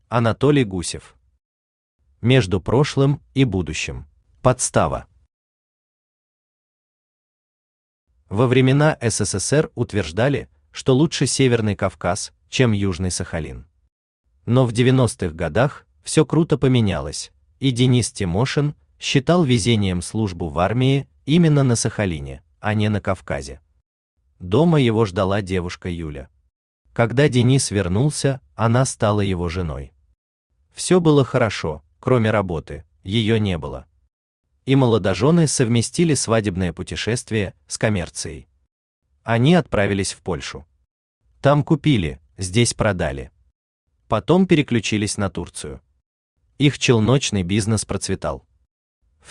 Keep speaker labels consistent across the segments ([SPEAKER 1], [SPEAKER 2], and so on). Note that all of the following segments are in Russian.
[SPEAKER 1] Анатолий Гусев. Между прошлым и будущим. Подстава. Во времена СССР утверждали, что лучше Северный Кавказ, чем Южный Сахалин. Но в 90-х годах все круто поменялось, и Денис Тимошин считал везением службу в армии именно на Сахалине, а не на Кавказе. Дома его ждала девушка Юля. Когда Денис вернулся, она стала его женой. Все было хорошо, кроме работы, ее не было. И молодожены совместили свадебное путешествие с коммерцией. Они отправились в Польшу. Там купили, здесь продали. Потом переключились на Турцию. Их челночный бизнес процветал. В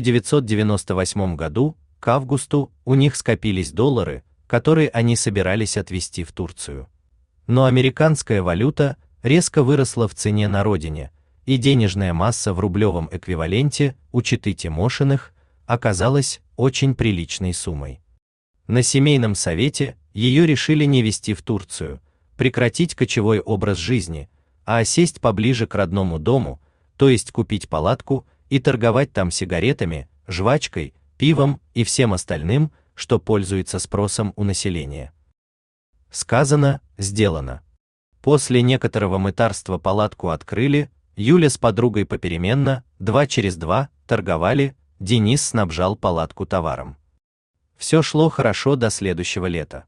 [SPEAKER 1] 1998 году, к августу, у них скопились доллары, которые они собирались отвезти в Турцию. Но американская валюта резко выросла в цене на родине, и денежная масса в рублевом эквиваленте у четы Тимошиных оказалась очень приличной суммой. На семейном совете ее решили не везти в Турцию, прекратить кочевой образ жизни, а осесть поближе к родному дому, то есть купить палатку и торговать там сигаретами, жвачкой, пивом и всем остальным, что пользуется спросом у населения. Сказано, сделано. После некоторого мытарства палатку открыли, Юля с подругой попеременно, 2 через 2, торговали, Денис снабжал палатку товаром. Все шло хорошо до следующего лета.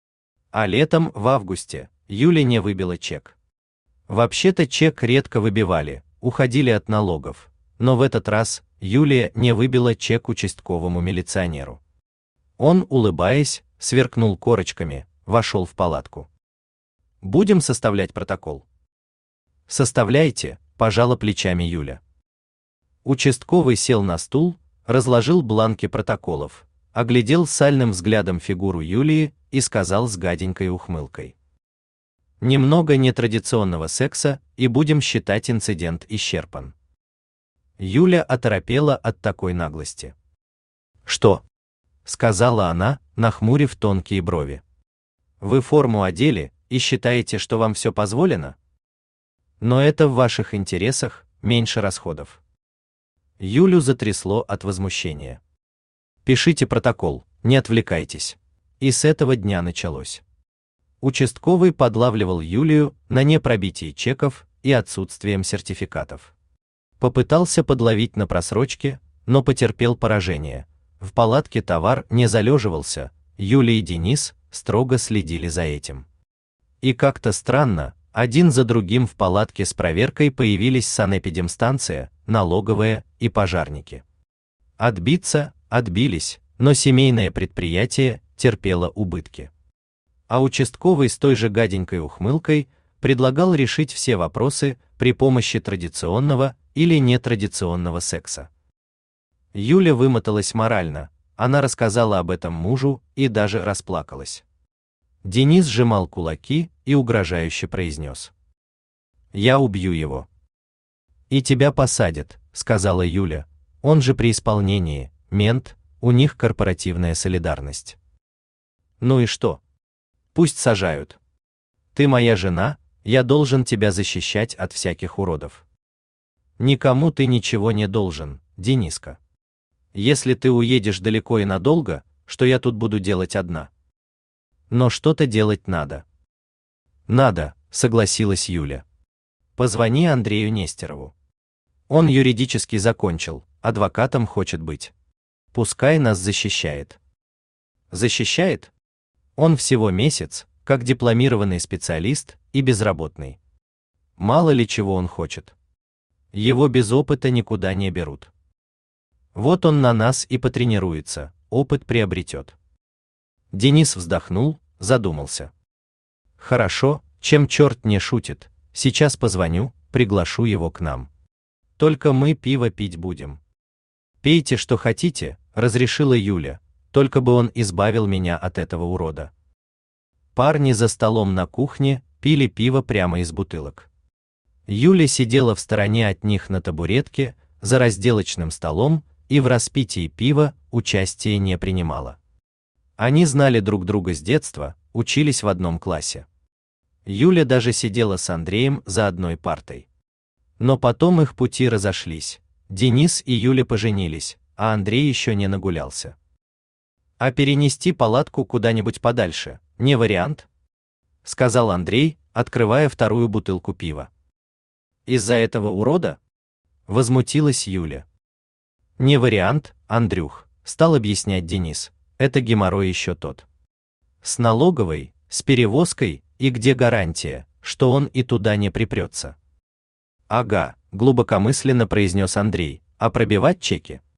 [SPEAKER 1] А летом, в августе, Юля не выбила чек. Вообще-то чек редко выбивали, уходили от налогов, но в этот раз Юлия не выбила чек участковому милиционеру. Он, улыбаясь, сверкнул корочками, вошел в палатку. «Будем составлять протокол?» «Составляйте», – пожала плечами Юля. Участковый сел на стул, разложил бланки протоколов, оглядел сальным взглядом фигуру Юлии и сказал с гаденькой ухмылкой: «Немного нетрадиционного секса, и будем считать инцидент исчерпан». Юля оторопела от такой наглости. «Что?» – сказала она, нахмурив тонкие брови. «Вы форму одели и считаете, что вам все позволено? Но это в ваших интересах, меньше расходов». Юлю затрясло от возмущения. «Пишите протокол, не отвлекайтесь». И с этого дня началось. Участковый подлавливал Юлию на непробитии чеков и отсутствием сертификатов. Попытался подловить на просрочке, но потерпел поражение. В палатке товар не залеживался, Юля и Денис строго следили за этим. И как-то странно, один за другим в палатке с проверкой появились санэпидемстанция, налоговая и пожарники. Отбиться отбились, но семейное предприятие терпело убытки. А участковый с той же гаденькой ухмылкой предлагал решить все вопросы при помощи традиционного или нетрадиционного секса. Юля вымоталась морально, она рассказала об этом мужу и даже расплакалась. Денис сжимал кулаки и угрожающе произнес: «Я убью его». «И тебя посадят», — сказала Юля, «он же при исполнении, мент, у них корпоративная солидарность». «Ну и что? Пусть сажают. Ты моя жена, я должен тебя защищать от всяких уродов». «Никому ты ничего не должен, Дениска. Если ты уедешь далеко и надолго, что я тут буду делать одна?» «Но что-то делать надо». «Надо», — согласилась Юля. «Позвони Андрею Нестерову. Он юридически закончил, адвокатом хочет быть. Пускай нас защищает». «Защищает? Он всего месяц, как дипломированный специалист и безработный. Мало ли чего он хочет. Его без опыта никуда не берут. Вот он на нас и потренируется, опыт приобретет». Денис вздохнул, задумался. «Хорошо, чем черт не шутит, сейчас позвоню, приглашу его к нам. Только мы пиво пить будем». «Пейте, что хотите», — разрешила Юля, «только бы он избавил меня от этого урода». Парни за столом на кухне пили пиво прямо из бутылок. Юля сидела в стороне от них на табуретке, за разделочным столом, и в распитии пива участия не принимала. Они знали друг друга с детства, учились в одном классе. Юля даже сидела с Андреем за одной партой. Но потом их пути разошлись. Денис и Юля поженились, а Андрей еще не нагулялся. А перенести палатку куда-нибудь подальше не вариант? Сказал Андрей, открывая вторую бутылку пива. Из-за этого урода? Возмутилась Юля. Не вариант, Андрюх, стал объяснять Денис. Это геморрой еще тот. С налоговой, с перевозкой, и где гарантия, что он и туда не припрется? Ага, глубокомысленно произнес Андрей, а пробивать чеки?